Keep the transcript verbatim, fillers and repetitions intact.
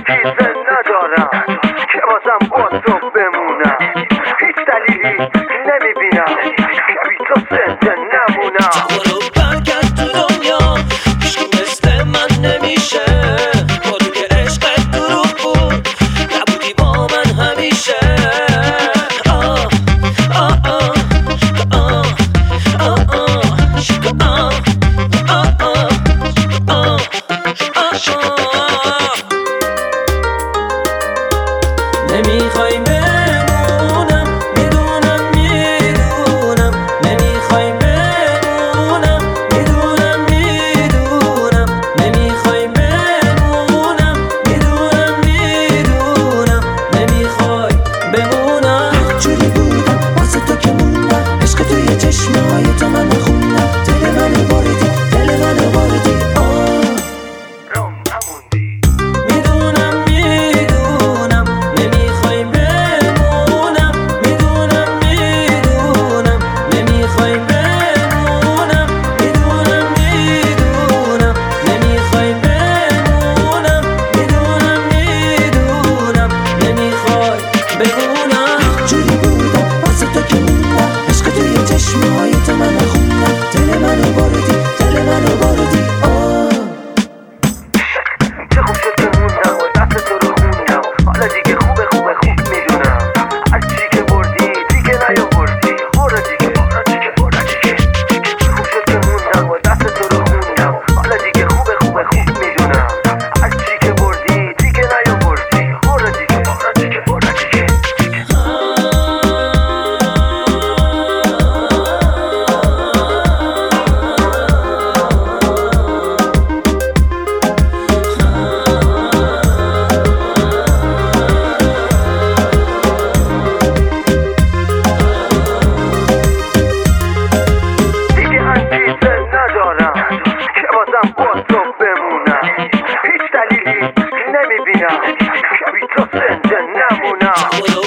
چیز ندارم که بازم با تو بمونم، هیچ دلیلی نمیبینم که بی تو زنده نمونم. برو برگرد تو دنیا، هیچکی مثل من نمیشه. بارو که عشقت دروغ بود، نبودی با من همیشه. آه آه آه آه آه آه شکا آه آه آه آه آه. نمیخوای بمونم، میدونم میدونم. نمیخوای بمونم، میدونم میدونم. نمیخوای بمونم، میدونم میدونم. نمیخوای بمونم. جوری بودم واسه تو که موندم، عشق توی چشمای تو منو خوندم. دل منو بردی، دل منو بردی. آه رام نموندی. میدونم میدونم. نمیخوای بمونم، میدونم میدونم. نمیخوای بمونم، میدونم میدونم. نمیخوای بمونم، میدونم میدونم. نمیخوای بمونم. جوری بودم واسه تو که موندم، عشق توی چشمای تو منو خوندم. دل منو بردی، دل منو بردی. آه چه خوب شد که موندم و دست تو رو خوندم. حالا دیگه خوبه خوبه خوب میدونم، هر چی که بردی دیگه نیاوردی. برو دیگه برو دیگه برو دیگه. چه خوب شد که موندم و دست تو رو خوندم. حالا دیگه خوبه خوبه خوب میدونم، هر چی که بردی دیگه نیاوردی. برو دیگه برو دیگه برو دیگه. دیگه انگیزه ندارم که بازم با تو بمونم، هیچ دلیلی نمیبینم که بی تو زنده نمونم. برو